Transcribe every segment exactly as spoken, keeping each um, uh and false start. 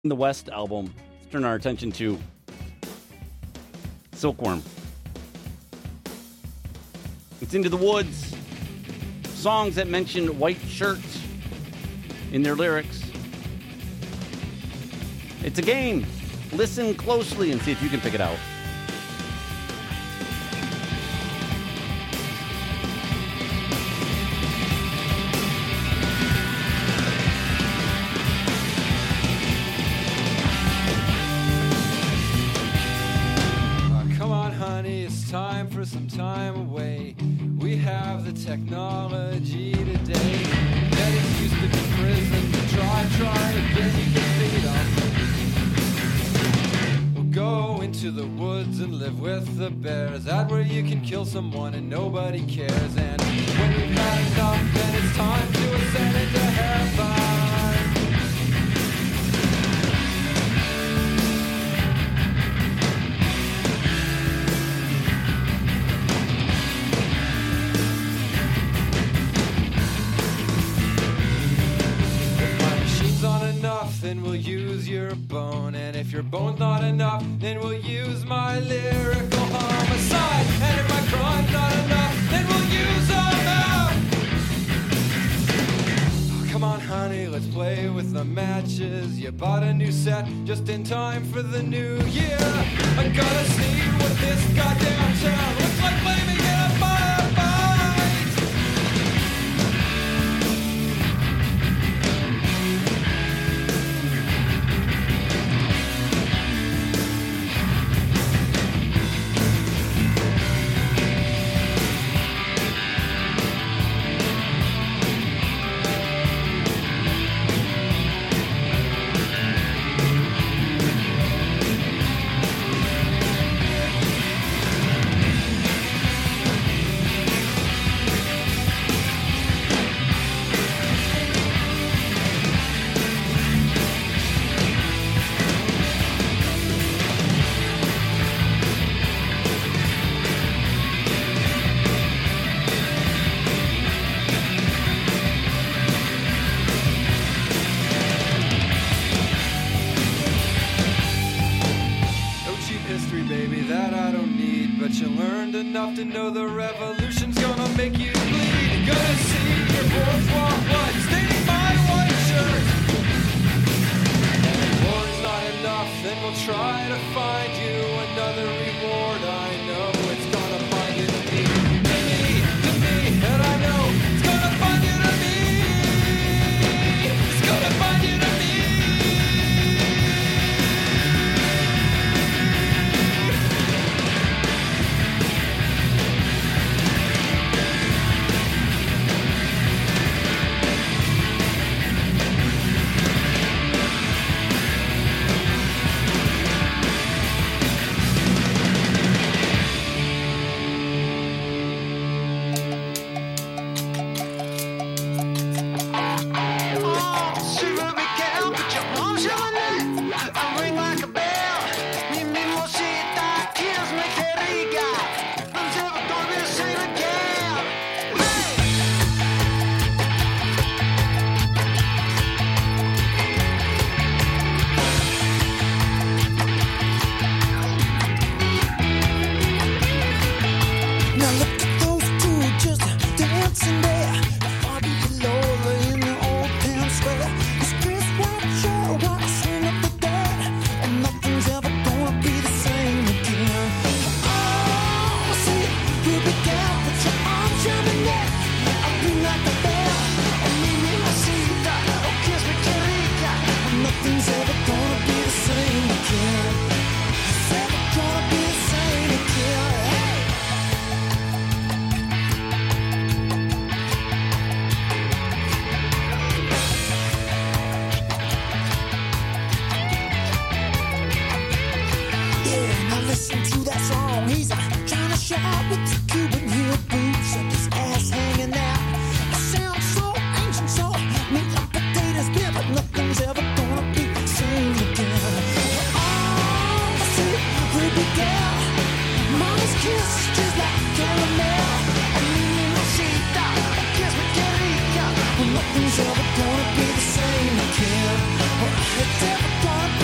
the West album, let's turn our attention to Silkworm. It's Into the Woods. Songs that mention white shirts in their lyrics. It's a game. Listen closely and see if you can pick it out. Time for some time away. We have the technology today that is used to be prison to try, try to get your feet up. We'll go into the woods and live with the bears. That where you can kill someone and nobody cares. And when we've had enough, then it's time to ascend into heaven. Then we'll use your bone, and if your bone's not enough, then we'll use my lyrical homicide. And if my crime's not enough, then we'll use them out. Oh, come on, honey, let's play with the matches. You bought a new set just in time for the new year. I gotta see what this goddamn town looks like, blaming it on firefight. Enough to know the revolution's gonna make you bleed. Gonna see your bourgeois blood staining my white shirt. And if war's not enough, then we'll try to find you another reward. I know it's gonna find you to me, to me, to me, and I know it's gonna find you to me. It's gonna find you to me. Nothing's ever gonna be the same again. Well, it's ever gonna be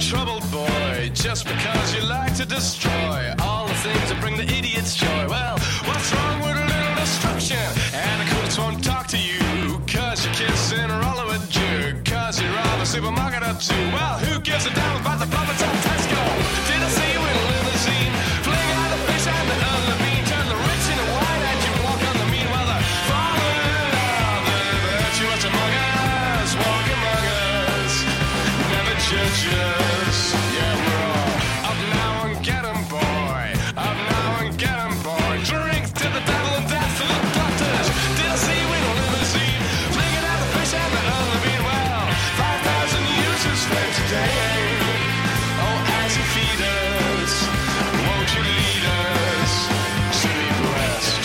troubled boy, just because you like to destroy all the things that bring the idiot's joy. Well, what's wrong with a little destruction? And the coolest won't talk to you, cause you're kissing a roller with Jew, cause you rob a supermarket or two. Well, who gives a damn about the profits of Tesco? Did I see you in a limousine? Fling out the fish and the other bean, turn the rich into white and you walk on the mean. Well, the falling love, the virtuous among us, walk among us, never judge us. Yeah, we're all up now and get 'em, boy, up now and get 'em, boy. Drinks to the devil and death to the doctors. Did I see you in a limousine? Flinging out the fish and the other bean. Well, five thousand uses for today. Oh, as you feed us, won't you lead us to be blessed?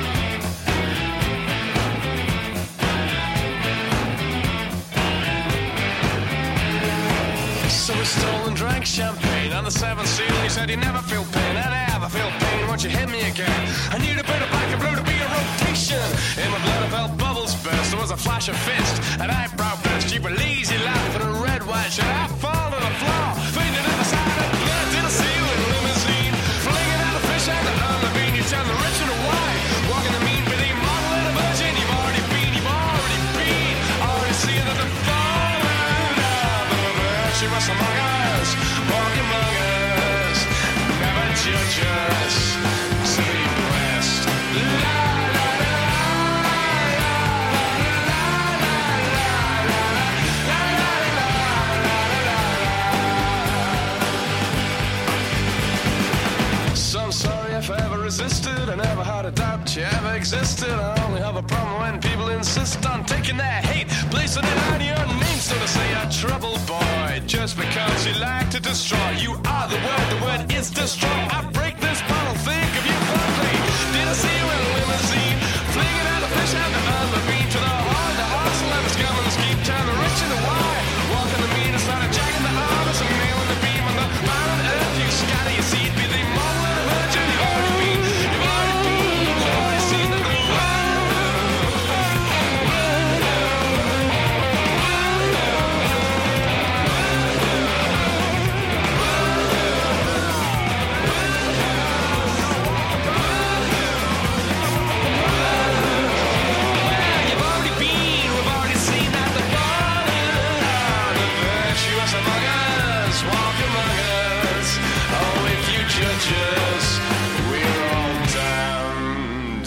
So we stole and drank champagne on the seventh seal. He said you never feel pain, and I never feel pain once you hit me again. I need a bit of black and blue to be a rotation. In my blood I felt bubbles burst. There was a flash of fist, an eyebrow burst. You were lazy laugh and a red white shirt. I fall to the floor, fainting in the side of blood. Did I see you in a limousine? Flinging out the fish and the other bean. You turn the rich into white, walking the mean, but the model and a virgin. You've already been, you've already been, already seen that the falling of the virtuous among us, walk among us, never judge us, to be blessed. La, la, la, So I'm sorry if I ever resisted. I never had a doubt you ever existed. I only have a problem when people insist on taking their hate, placing it on your name. So to say a troubled boy, just because you like to destroy. You are the word, the word is destroy. I break this bottle, think of you fondly. Did I see you in a limousine? Flinging out the fish and the other bean. To the heart, the horse, and let us come and scheme. Turn the rich into white, walking the mean. It's not a jack in the arms, a nail in the beam. On the mountain earth, you scatter your seed. Be the model and a virgin. You've already been, you've already been, you've already seen the new world. You've already been, we've already seen that the falling of the virtuous among us, walk among us. Oh, if you judge us, we're all damned.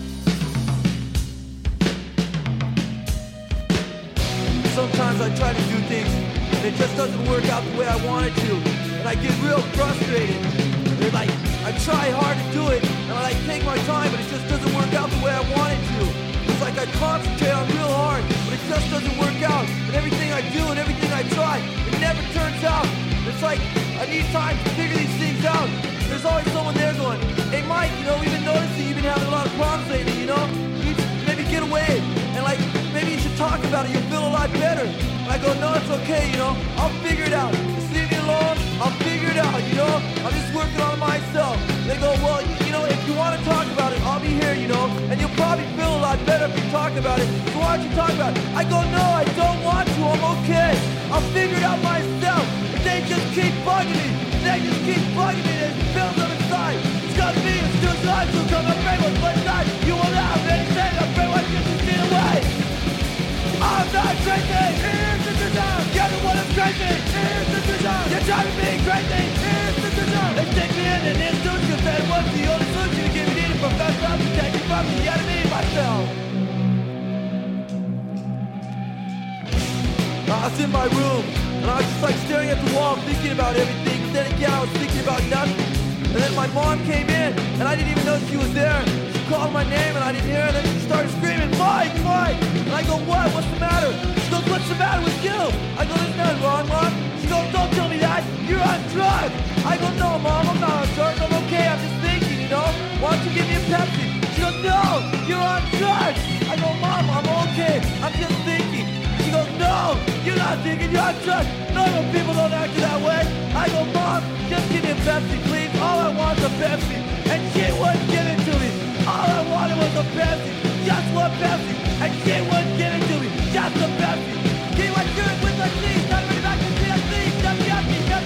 Sometimes I try to do things and it just doesn't work out the way I want it to. And I get real frustrated. And like, I try hard to do it and I like take my time, but it just doesn't work out the way I want it to. It's like I concentrate on real hard, but it just doesn't work out. And everything I do and everything I try, it never turns out. It's like I need time to figure these things out. There's always someone there going, hey Mike, you know, we've been noticing you've been having a lot of problems lately, you know? You should maybe get away and like, maybe you should talk about it, you'll feel a lot better. And I go, no, it's okay, you know, I'll figure it out. Just leave me alone, I'll figure it out, you know? I'm just working on myself. They go, well, you, you know, if you want to talk about it, I'll be here, you know? And you'll probably feel a lot better if you talk about it. So why don't you talk about it? I go, no, I don't want to, I'm okay. I'll figure it out myself. But they just keep bugging me. They just keep bugging me. It fills them inside. It's got to be a suicide. So come and pray with one night. You will not have anything. I pray what you can see away. I'm not crazy. Here's the design. You're the one that's crazy. Here's the design. You're driving me crazy. Here's the design. They stick me in an institution. That was the only solution to get me needed from best up to take me from the enemy myself. I was in my room, and I was just like staring at the wall, thinking about everything. But then again, I was thinking about nothing. And then my mom came in, and I didn't even know she was there. She called my name, and I didn't hear her. And then she started screaming, Mike, Mike! And I go, what? What's the matter? She goes, what's the matter with you? I go, there's nothing wrong, Mom. She goes, don't tell me that. You're on drugs. I go, no, Mom, I'm not on drugs. I'm okay. I'm just thinking, you know? Why don't you give me a Pepsi? She goes, no, you're on drugs. I go, Mom, I'm okay. I'm just thinking. She goes, no, you're not thinking, you're on drugs. Normal people don't act that way. I go, Mom, just give me a Pepsi, please. All I want is a Pepsi. And she wouldn't give it to me. All I wanted was a Pepsi. Just one Pepsi. And she wouldn't give it to me. Just a Pepsi. She was good with the seeds. Everybody back to C S C. W F C.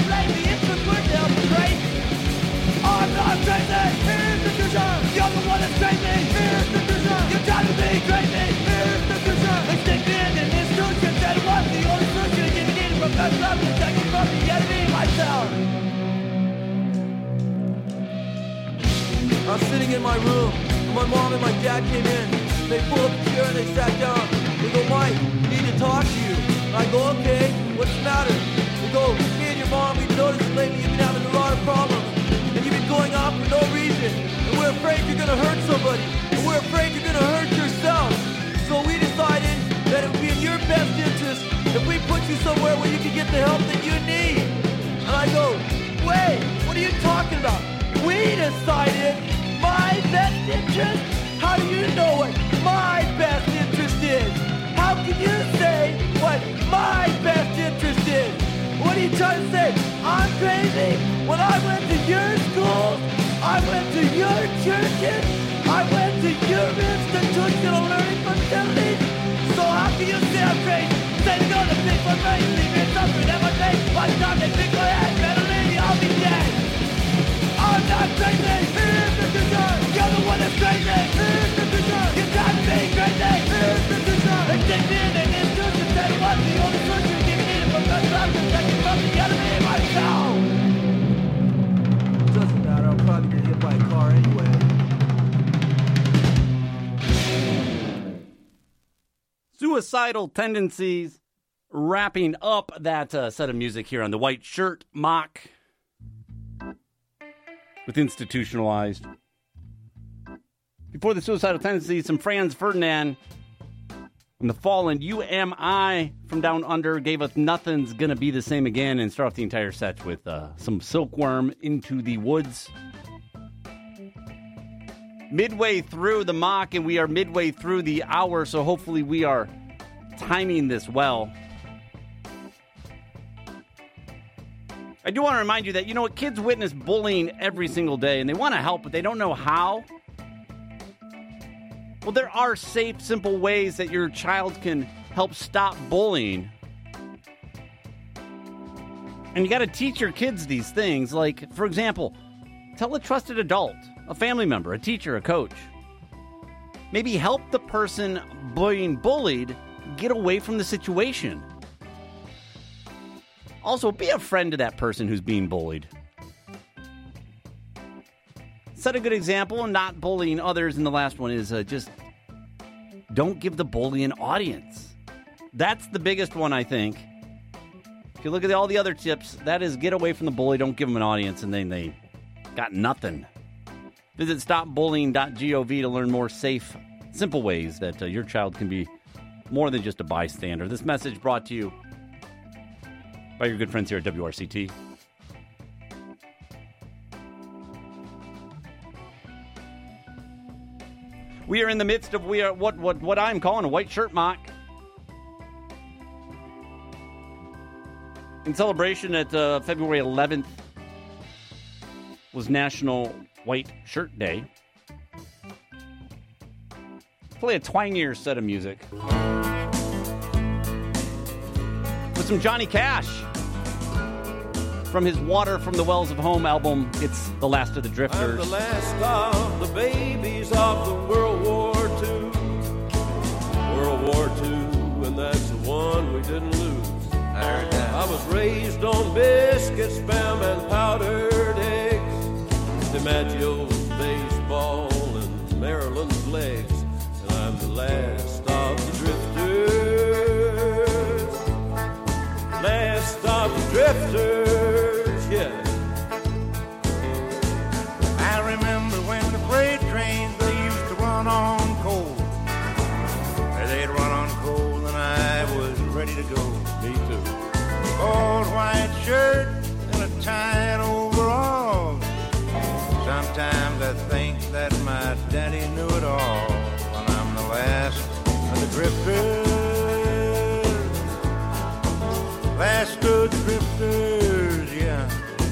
my mom and my dad came in. They pulled up a chair and they sat down. They go, Mike, we need to talk to you. And I go, okay, what's the matter? They go, me and your mom, we've noticed lately you've been having a lot of problems. And you've been going off for no reason. And we're afraid you're going to hurt somebody. And we're afraid you're going to hurt yourself. So we decided that it would be in your best interest if we put you somewhere where you can get the help that you need. And I go, wait, what are you talking about? We decided my best interest? How do you know what my best interest is? How can you say what my best interest is? What are you trying to say? I'm crazy? When I went to your schools, I went to your churches, I went to your institutional learning facilities. So how can you say I'm crazy? Say to go to big one race, leave me suffering at my face. By the time they pick my head, better lady, I'll be dead. I'm not crazy. Here's the truth. You're the one that's crazy. Here's the truth. You're trying to be crazy. Here's the truth. They take me in and introduce you. Say what's the only truth you give me from the love to take you from the enemy myself. Doesn't matter. I'm probably gonna get hit by a car anyway. Suicidal Tendencies, wrapping up that uh, set of music here on the White Shirt Mock with Institutionalized. Before the Suicidal Tendencies, some Franz Ferdinand from the Fallen. U M I from Down Under gave us Nothing's Gonna Be the Same Again, and start off the entire set with uh, some Silkworm, Into the Woods. Midway through the mock, and we are midway through the hour, so hopefully we are timing this well. I do want to remind you that, you know what, kids witness bullying every single day, and they want to help, but they don't know how. Well, there are safe, simple ways that your child can help stop bullying. And you got to teach your kids these things. Like, for example, tell a trusted adult, a family member, a teacher, a coach. Maybe help the person being bullied get away from the situation. Also, be a friend to that person who's being bullied. Set a good example and not bullying others. And the last one is uh, just don't give the bully an audience. That's the biggest one, I think. If you look at all the other tips, that is get away from the bully, don't give them an audience, and then they got nothing. Visit stop bullying dot gov to learn more safe, simple ways that uh, your child can be more than just a bystander. This message brought to you by your good friends here at W R C T. We are in the midst of we are what what what I'm calling a white shirt mock. In celebration at uh, February eleventh was National White Shirt Day. Play a twangier set of music with some Johnny Cash from his Water from the Wells of Home album. It's The Last of the Drifters. I'm the last of the babies of the World War Two. World War Two, and that's the one we didn't lose. I heard that. I was raised on biscuits, spam, and powdered eggs. DiMaggio's baseball and Maryland's legs. And I'm the last of the drifters. Last of the drifters, yeah. I remember when the freight trains, they used to run on coal. They'd run on coal and I was ready to go. Me too. Old white shirt and a tight overall. Sometimes I think that my daddy knew it all. When I'm the last of the drifters. Last of the drifters, yeah.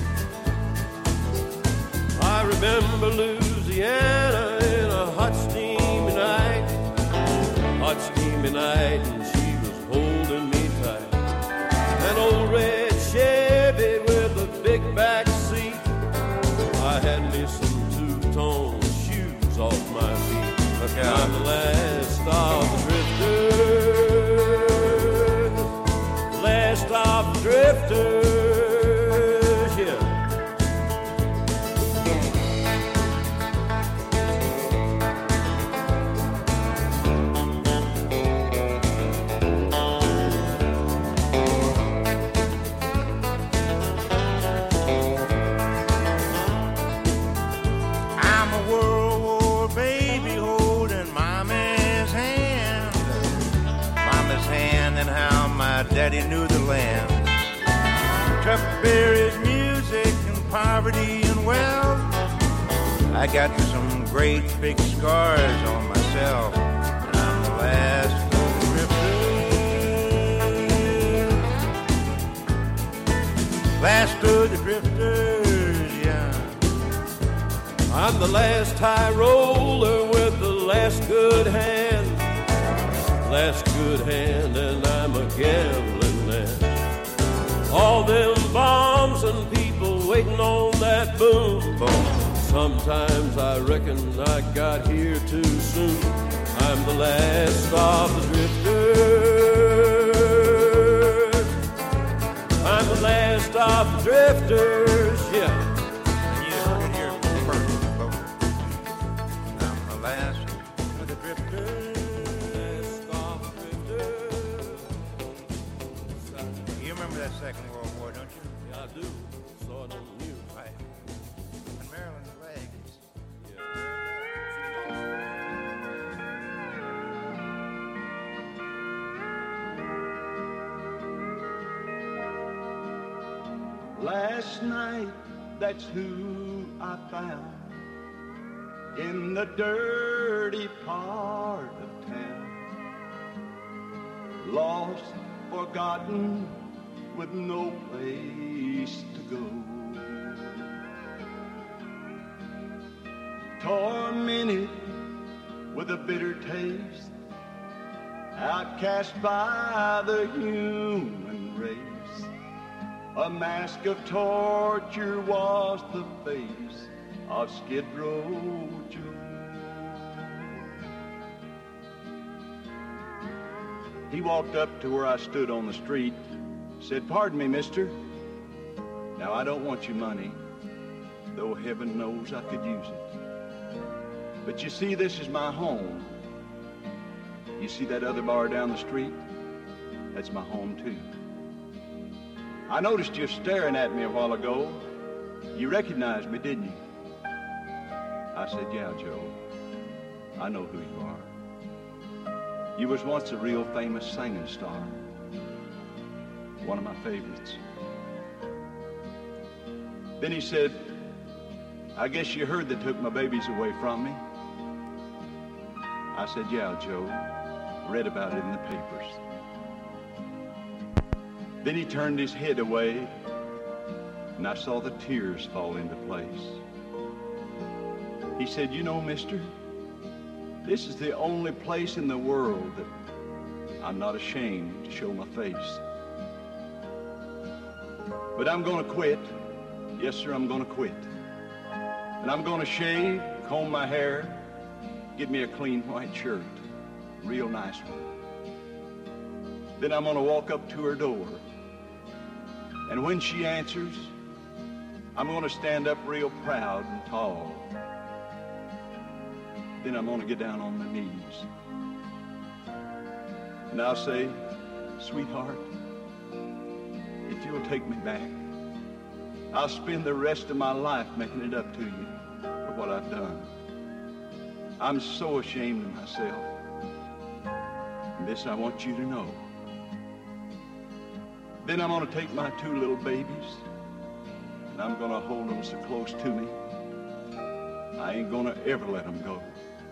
I remember Louisiana in a hot steamy night. Hot steamy night, and she was holding me tight. An old red Chevy with a big back seat. I had me some two-tone shoes off my feet. Look out. I'm the last of the drifters. Last of the drifters, yeah. daddy knew the land. Tough beer is music and poverty and wealth. I got some great big scars on myself, and I'm the last of the drifters. Last of the drifters, yeah. I'm the last high roller with the last good hand. Last good hand, and I'm a gambling man. All them bombs and people waiting on that boom. Boom. Sometimes I reckon I got here too soon. I'm the last of the drifters. I'm the last of the drifters, yeah. You heard it here first, folks. I'm the last of the drifters. Last of the drifters. You remember that Second World War, don't you? Yeah, I do. Saw it on the news. Right. And Maryland's legs. Last night, that's who I found in the dirty part of town. Lost, forgotten, with no place to go. Tormented with a bitter taste, outcast by the human race. A mask of torture was the face of Skid Row Joe. He walked up to where I stood on the street, said, "Pardon me, mister. Now, I don't want your money, though heaven knows I could use it. But you see, this is my home. You see that other bar down the street? That's my home, too. I noticed you staring at me a while ago. You recognized me, didn't you?" I said, "Yeah, Joe. I know who you are. You was once a real famous singing star. One of my favorites." Then he said, "I guess you heard they took my babies away from me." I said, "Yeah, Joe. Read about it in the papers." Then he turned his head away, and I saw the tears fall into place. He said, "You know, mister, this is the only place in the world that I'm not ashamed to show my face. But I'm going to quit. Yes, sir, I'm going to quit. And I'm going to shave, comb my hair, get me a clean white shirt, real nice one. Then I'm going to walk up to her door. And when she answers, I'm going to stand up real proud and tall. Then I'm going to get down on my knees. And I'll say, 'Sweetheart, if you'll take me back, I'll spend the rest of my life making it up to you for what I've done. I'm so ashamed of myself. And this I want you to know.' Then I'm going to take my two little babies, and I'm going to hold them so close to me, I ain't going to ever let them go.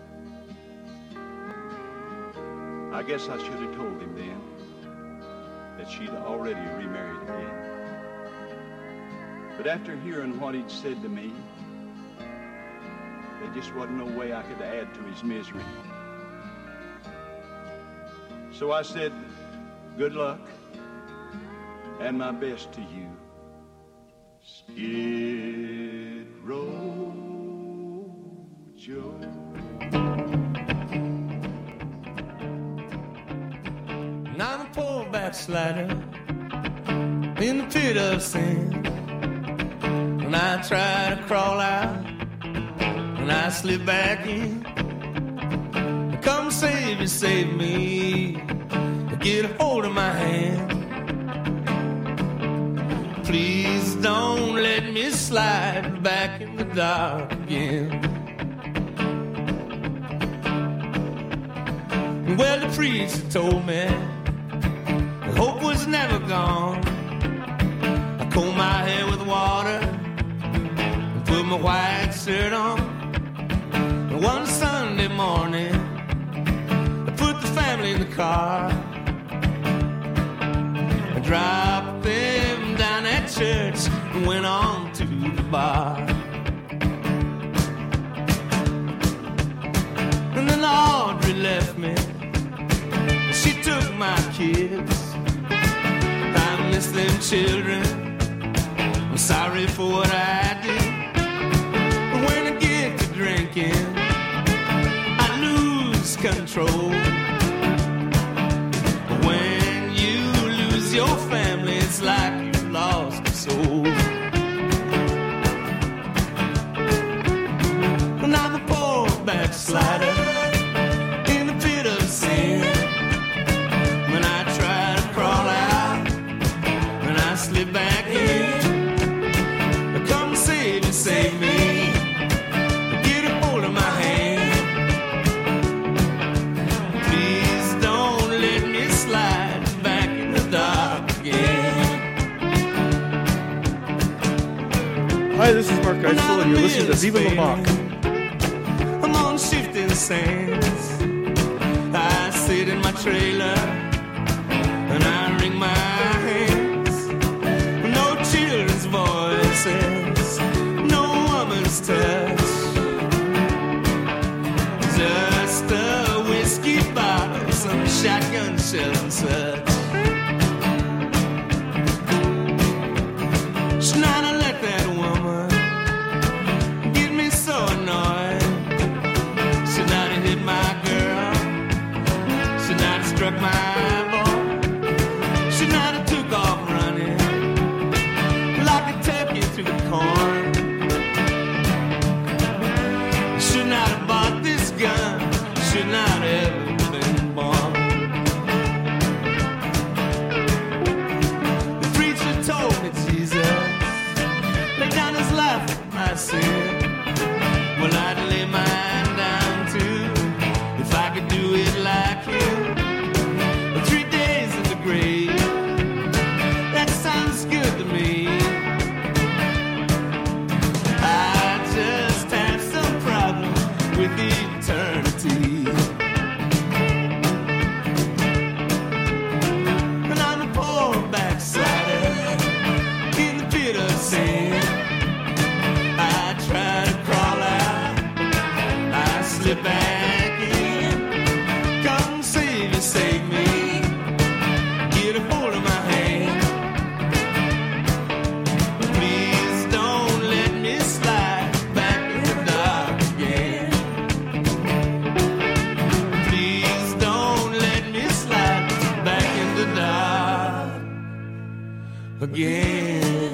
I guess I should have told him then that she'd already remarried again. But after hearing what he'd said to me, there just wasn't no way I could add to his misery. So I said, 'Good luck, and my best to you, Skid Row Joe.'" And I'm a poor backslider in the pit of sin. When I try to crawl out, and I slip back in, come save me, save me, get a hold of my hand. Please don't let me slide back in the dark again. Well, the preacher told me hope was never gone. I comb my hair with water and put my white shirt on. And one Sunday morning, I put the family in the car. I dropped them down at church and went on to the bar. And then Audrey left me. She took my kids. I miss them children. I'm sorry for what I did. But when I get to drinking, I lose control. But when you lose your family, it's like you lost a soul. And I'm a poor backslider in the pit of sin. When I try to crawl out, when I slip back in, come save me, save me, get a hold of my hand. Please don't let me slide back in the dark again. Hi, this is Mark Geisel, and you're listening to Viva La Mock. I'm on shifting sands. I sit in my trailer and I wring my hands. No children's voices, no woman's touch, just a whiskey bottle, some shotgun shells and such. Should not have let that woman get me so annoyed. Should not have hit my girl. Should not have struck my boy. Should not have took off running like a turkey through the corn. Should not have bought this gun. Should not have been born. The preacher told me Jesus lay down his life for my sin. Well, I'd lay mine down too if I could do it like him. Three days in the grave, that sounds good to me. I just have some problem with eternity. And I'm a poor backslider in the pit of sin. I try to crawl out, I slip back in. Come save me, save me, get a hold of my hand. Please don't let me slide back in the dark again. Please don't let me slide back in the dark again.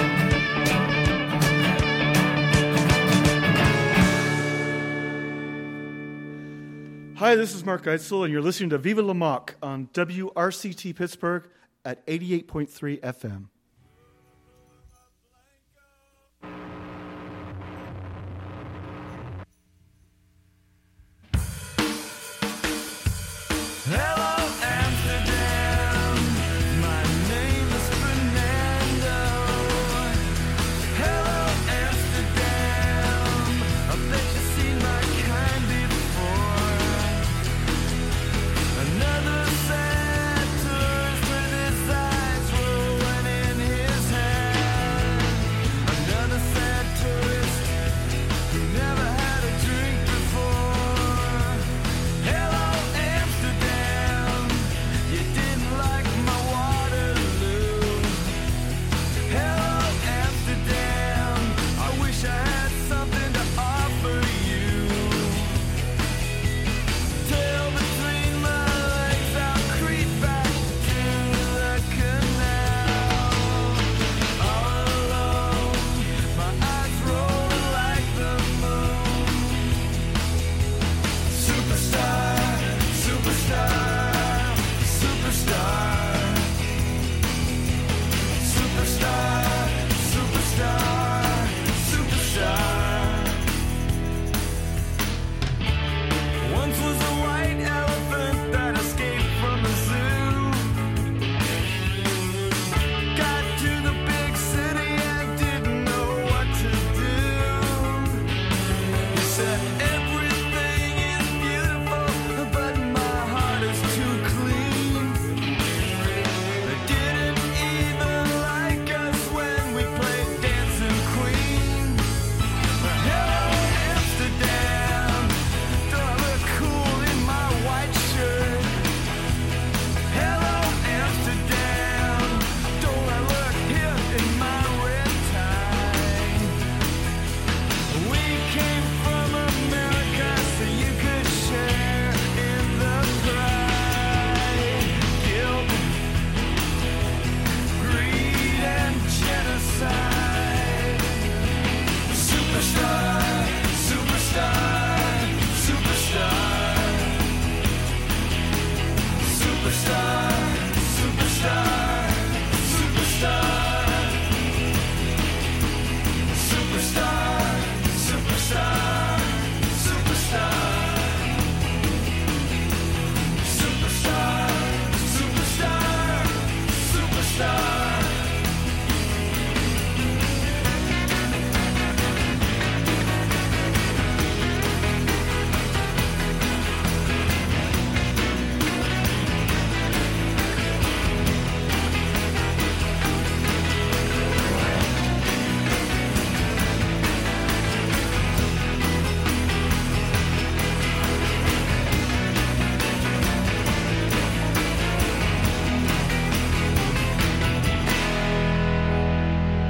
Hi, this is Mark Geisel, and you're listening to Viva La Mock on W R C T Pittsburgh at eighty-eight point three F M. Hello, Amsterdam. My name is Fernando. Hello, Amsterdam. I bet you've seen my kind before. Another sad tourist with his eyes rolling in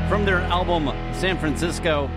from their album San Francisco.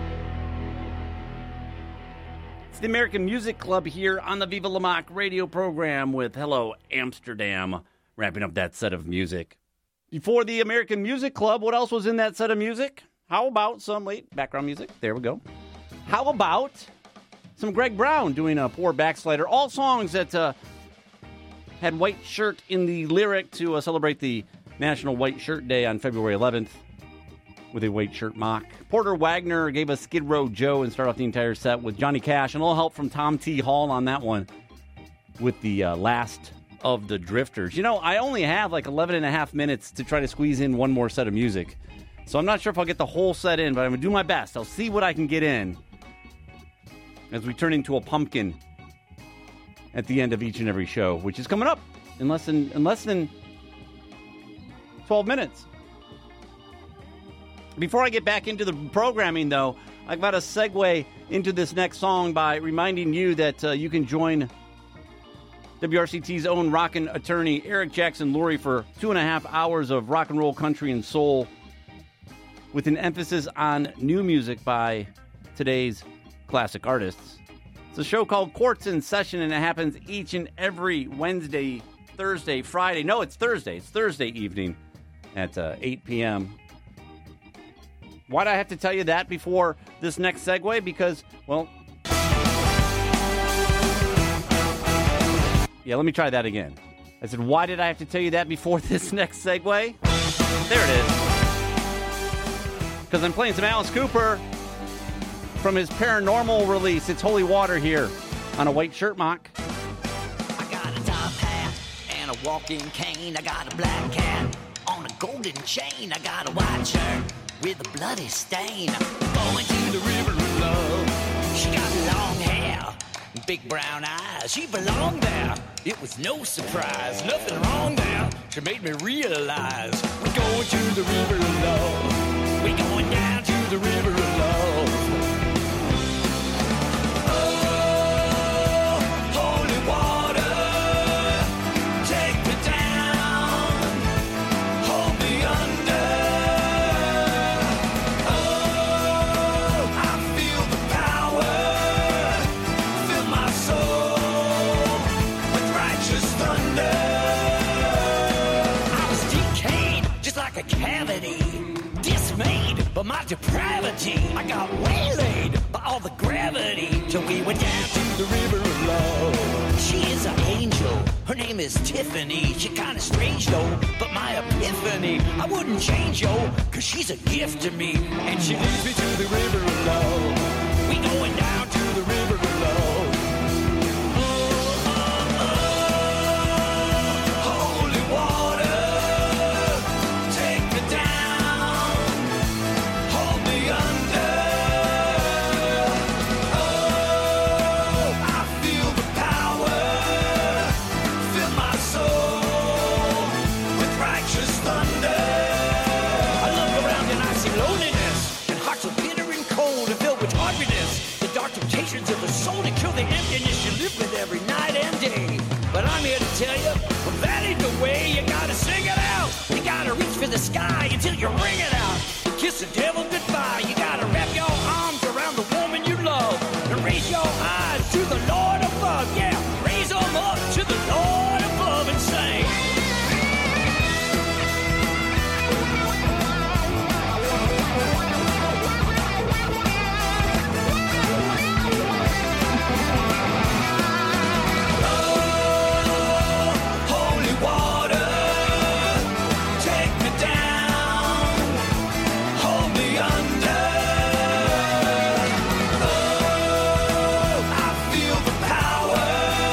It's the American Music Club here on the Viva La Mock radio program with Hello Amsterdam, wrapping up that set of music. Before the American Music Club, what else was in that set of music? How about some late background music? There we go. How about some Greg Brown doing a Poor Backslider? All songs that uh, had white shirt in the lyric to uh, celebrate the National White Shirt Day on February eleventh. With a white shirt mock. Porter Wagner gave us Skid Row Joe and started off the entire set with Johnny Cash, and a little help from Tom T. Hall on that one with the uh, last of the Drifters. You know, I only have like eleven and a half minutes to try to squeeze in one more set of music. So I'm not sure if I'll get the whole set in, but I'm going to do my best. I'll see what I can get in as we turn into a pumpkin at the end of each and every show, which is coming up in less than, in less than twelve minutes. Before I get back into the programming, though, I've got to segue into this next song by reminding you that uh, you can join W R C T's own rockin' attorney, Eric Jackson Lurie, for two and a half hours of rock and roll, country, and soul with an emphasis on new music by today's classic artists. It's a show called Quartz in Session, and it happens each and every Wednesday, Thursday, Friday. No, it's Thursday. It's Thursday evening at uh, eight p.m., Why do I have to tell you that before this next segue? Because, well... Yeah, let me try that again. I said, why did I have to tell you that before this next segue? There it is. Because I'm playing some Alice Cooper from his Paranormal release. It's Holy Water here on a White Shirt Mock. I got a top hat and a walking cane. I got a black cat on a golden chain. I got a white shirt with a bloody stain. Going to the river of love. She got long hair, big brown eyes. She belonged there. It was no surprise. Nothing wrong there. She made me realize we're going to the river of love. We're going down to the river of love. Oh, holy water, take me down, hold me under. Dismayed by my depravity, I got waylaid by all the gravity till we went down to the river of love. She is an angel, her name is Tiffany. She kinda strange though, but my epiphany, I wouldn't change yo, cause she's a gift to me. And she leads me to the river of love. We going down to the river of love. Of the soul to kill the emptiness you live with every night and day. But I'm here to tell you, well, that ain't the way. You gotta sing it out. You gotta reach for the sky until you ring it out. Kiss the devil goodbye. You gotta wrap your arms around the woman you love and raise your eyes to the Lord above. Yeah, raise them up to the Lord above and sing. Power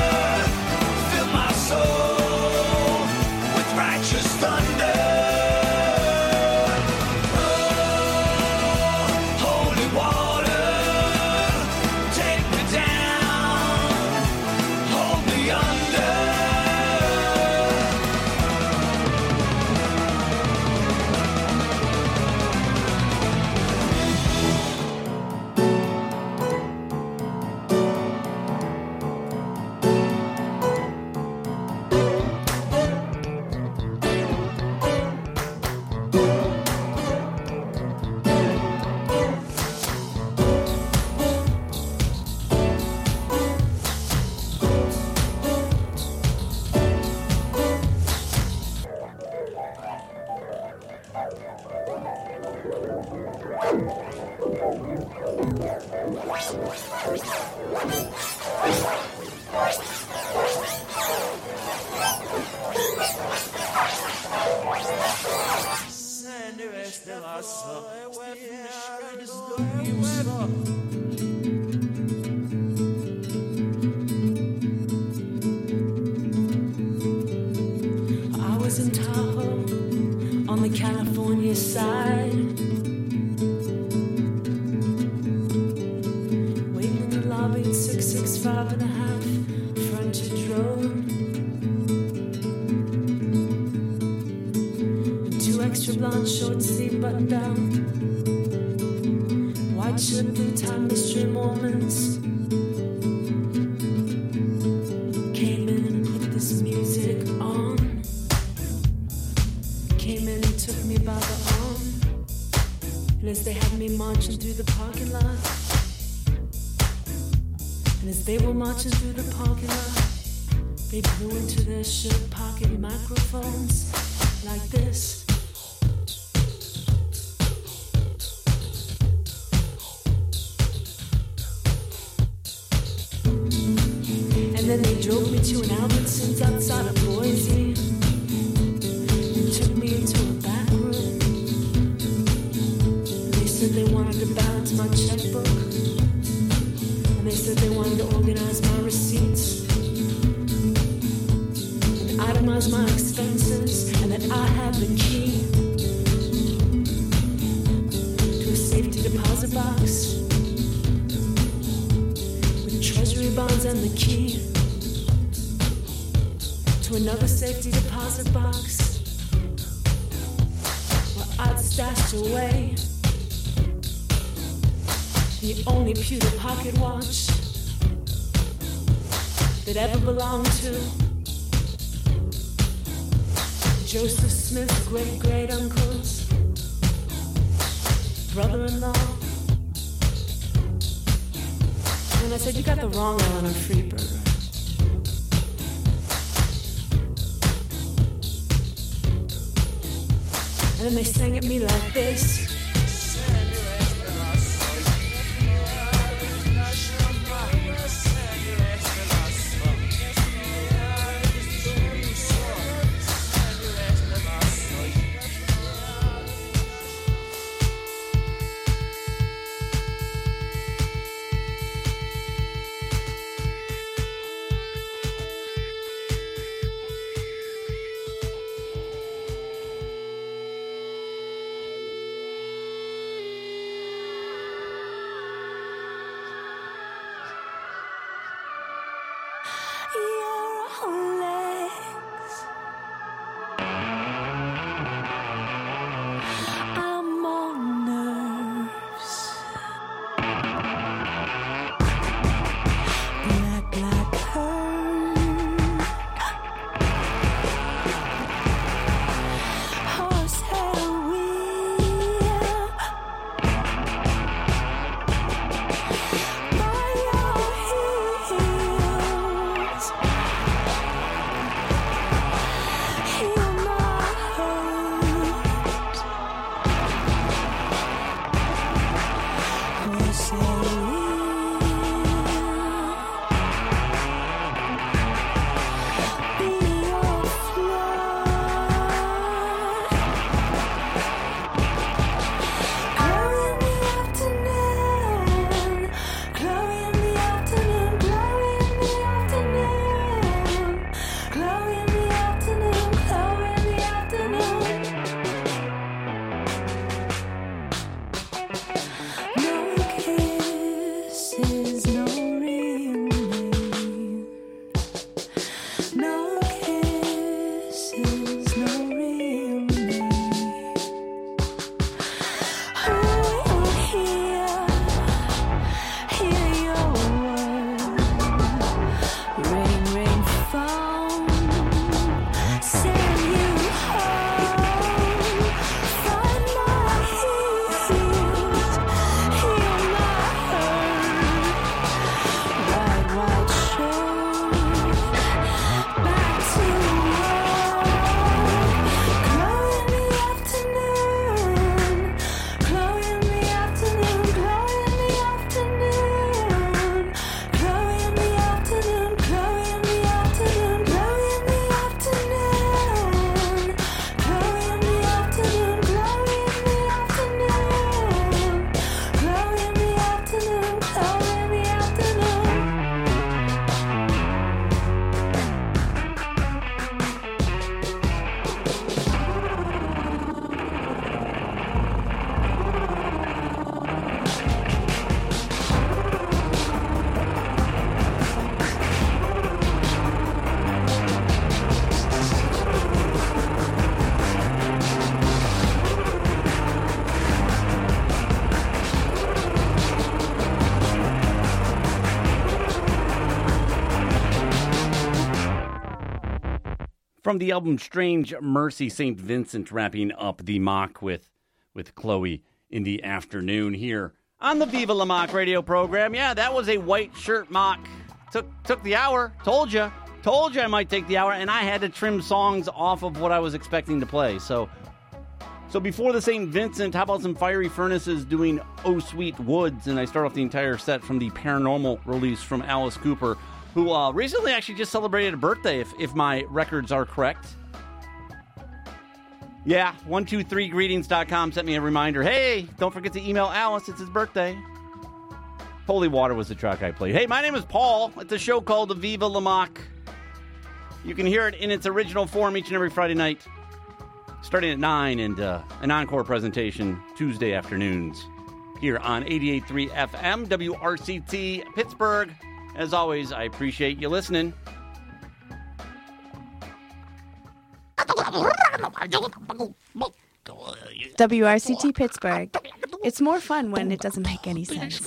I was in Tahoe on the California side, waiting in the lobby at six six five and a half frontage road. Two extra blonde short sleeve button down, white shirt, blue tie, mystery moments. Came in and put this music on. Came in and took me by the arm. And as they had me marching through the parking lot, and as they were marching through the parking lot, they blew into their shirt pocket microphones like this. And then they drove me to an Albertsons outside of Boise and took me into a back room. They said they wanted to balance my checkbook, and they said they wanted to organize my receipts and itemize my expenses, and that I had the key to a safety deposit box with treasury bonds and the key to another safety deposit box where I'd stashed away the only pewter pocket watch that ever belonged to Joseph Smith's great-great-uncle's brother-in-law. And I said, you got the wrong Eleanor Freeburger. And then they sang at me like this. from the album Strange Mercy, Saint Vincent wrapping up the mock with, with Chloe in the afternoon here on the Viva La Mock radio program. Yeah, that was a white shirt mock. Took took the hour. Told you. Told you I might take the hour, and I had to trim songs off of what I was expecting to play. So, so before the Saint Vincent, how about some Fiery Furnaces doing Oh Sweet Woods? And I start off the entire set from the Paranormal release from Alice Cooper, who uh, recently actually just celebrated a birthday, if, if my records are correct. Yeah, one two three greetings dot com sent me a reminder. Hey, don't forget to email Alice. It's his birthday. Holy Water was the track I played. Hey, my name is Paul. It's a show called Viva La Mock. You can hear it in its original form each and every Friday night, starting at nine, and uh, an encore presentation Tuesday afternoons here on eighty-eight point three F M, W R C T, Pittsburgh. As always, I appreciate you listening. W R C T Pittsburgh. It's more fun when it doesn't make any sense.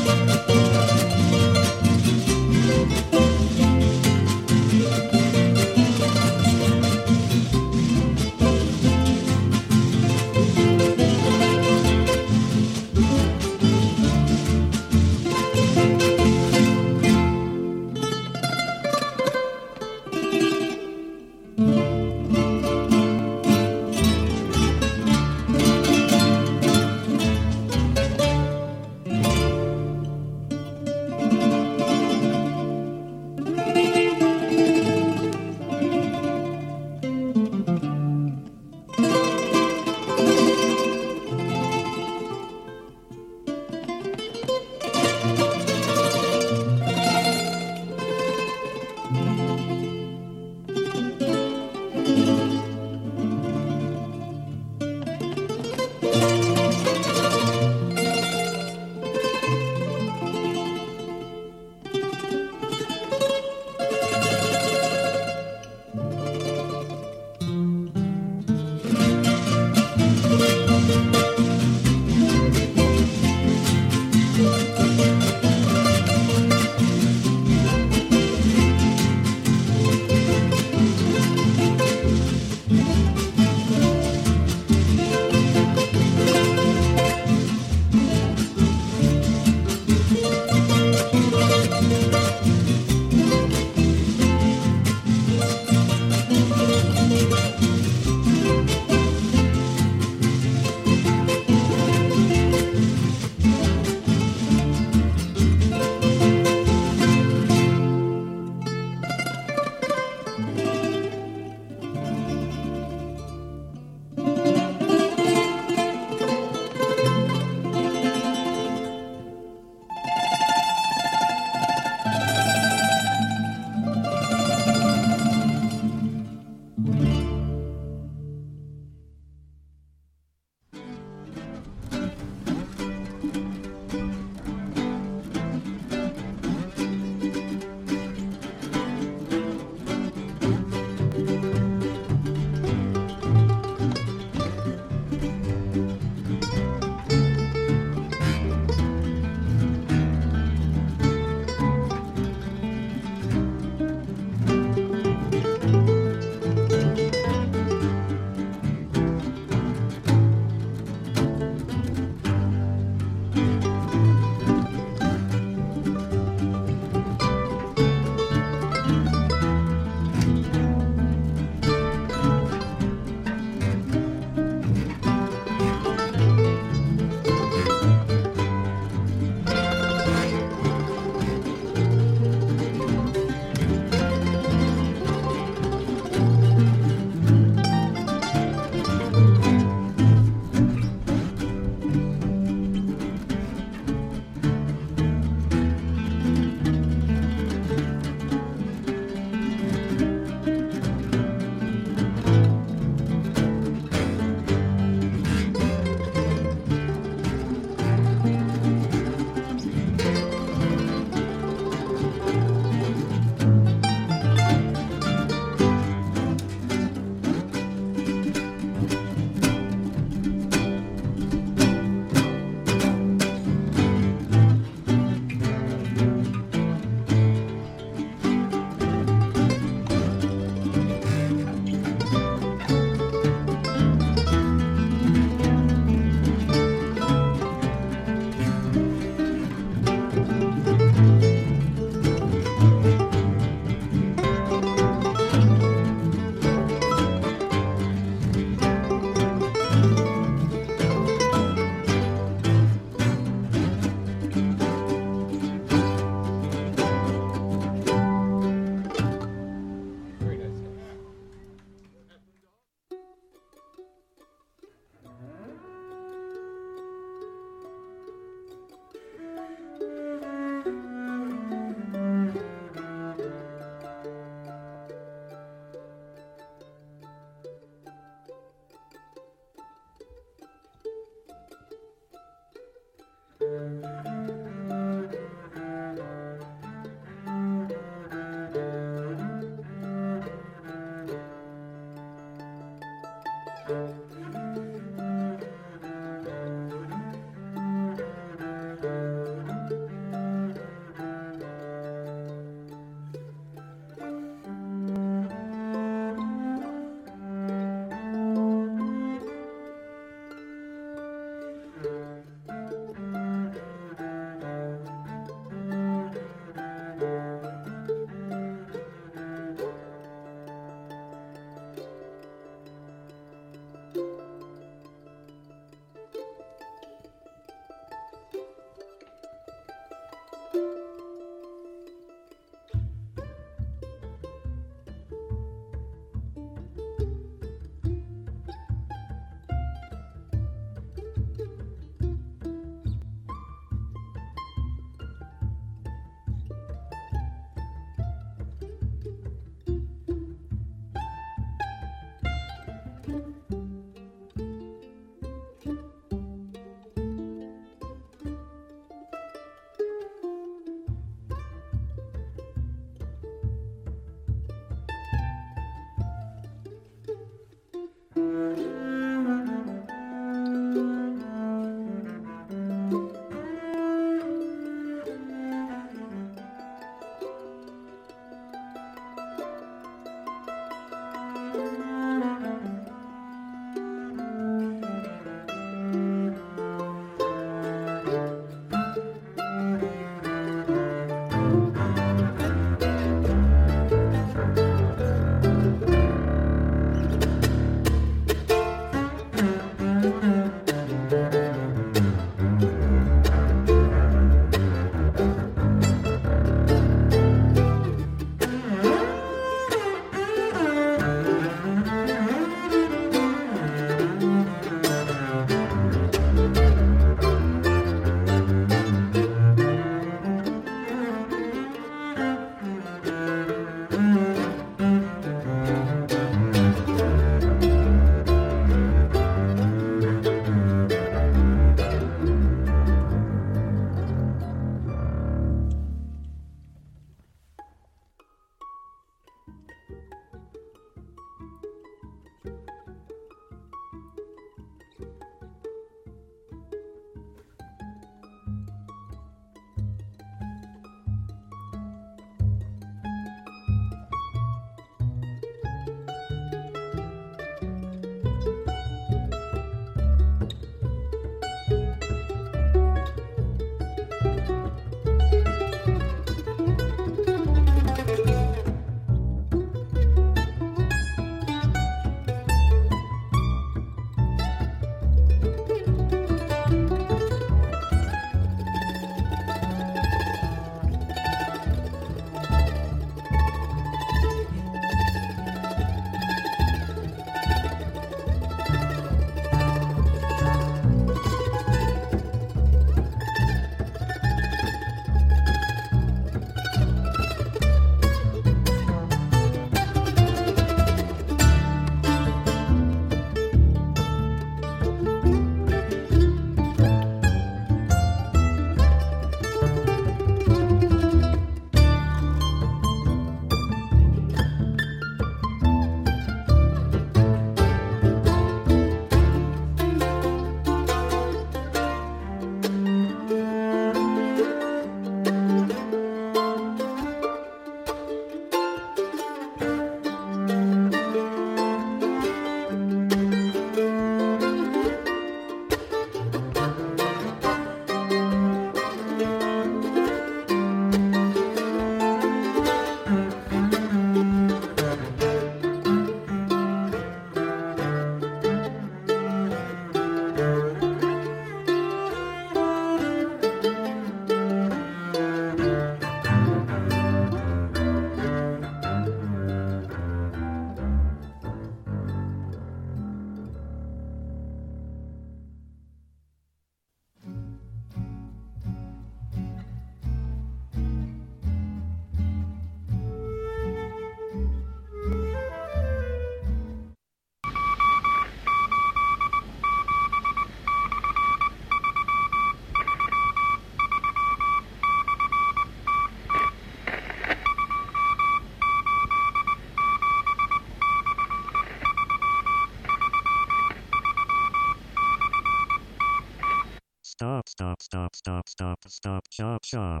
stop, stop, stop, stop, stop, shop, shop.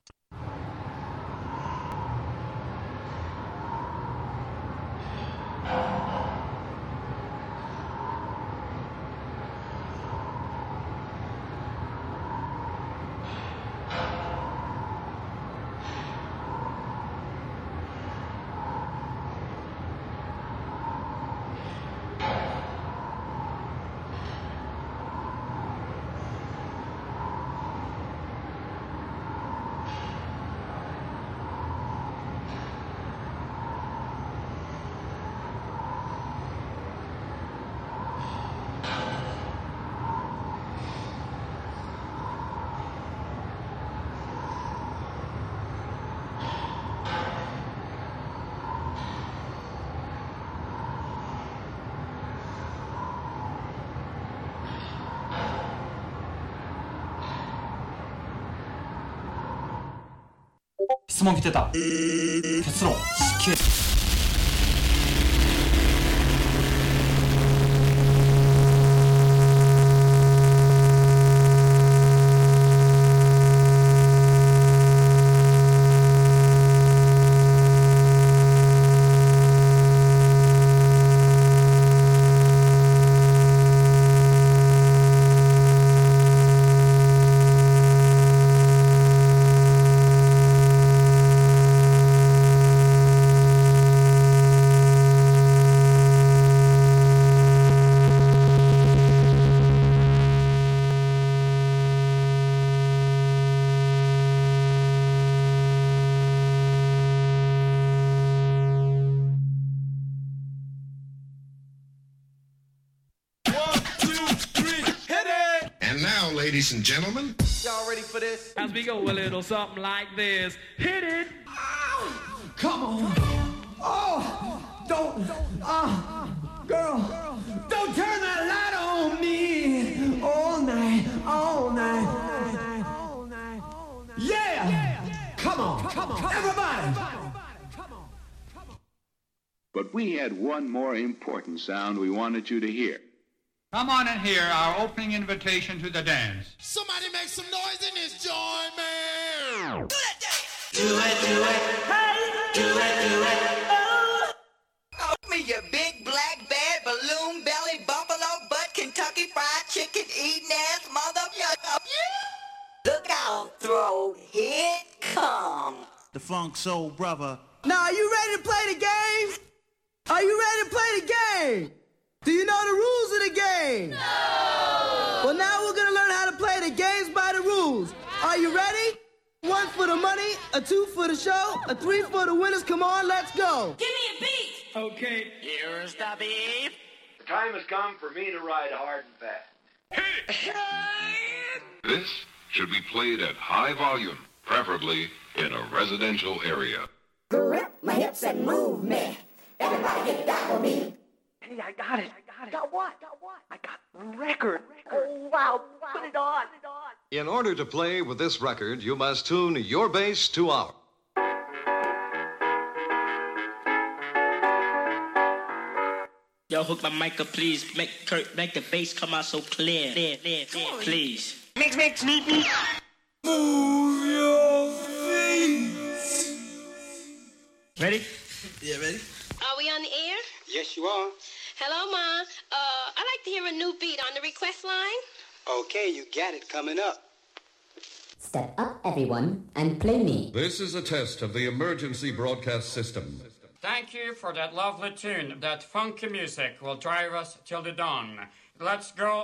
質問来てた。結論死刑。 Ladies and gentlemen, y'all ready for this? As we go a little something like this. Hit it! Ow! Come on! Oh! Don't! Ah! Uh, girl! Don't turn that light on me! All night, all night, all night. Yeah! Come on! Come on! Everybody! But we had one more important sound we wanted you to hear. Come on and hear our opening invitation to the dance. Somebody make some noise in this joint, man! Do that dance! Do it, do it, hey! Do it, do it, oh! Oh, me, you big black bad balloon belly buffalo butt Kentucky fried chicken eating ass mother. Yeah! Look out, throat, here it come. The Funk Soul Brother. Now, are you ready to play the game? Are you ready to play the game? Do you know the rules of the game? No! Well, now we're gonna learn how to play the games by the rules. Are you ready? One for the money, a two for the show, a three for the winners. Come on, let's go. Give me a beat! Okay. Here's the beat. The time has come for me to ride hard and fast. This should be played at high volume, preferably in a residential area. Grip my hips and move me. Everybody get down with me. Hey, I got it. I got it. Got what? Got what? I got record. Oh, wow. Put it on. Put it on. In order to play with this record, you must tune your bass to ours. Yo, hook my mic up, please. Make Kurt, make the bass come out so clear. Clear, clear, clear, please. Mix, mix, meet me. Move your feet. Ready? Yeah, ready? Are we on the air? Yes, you are. Hello, Ma. Uh, I'd like to hear a new beat on the request line. Okay, you got it coming up. Step up, everyone, and play me. This is a test of the emergency broadcast system. Thank you for that lovely tune. That funky music will drive us till the dawn. Let's go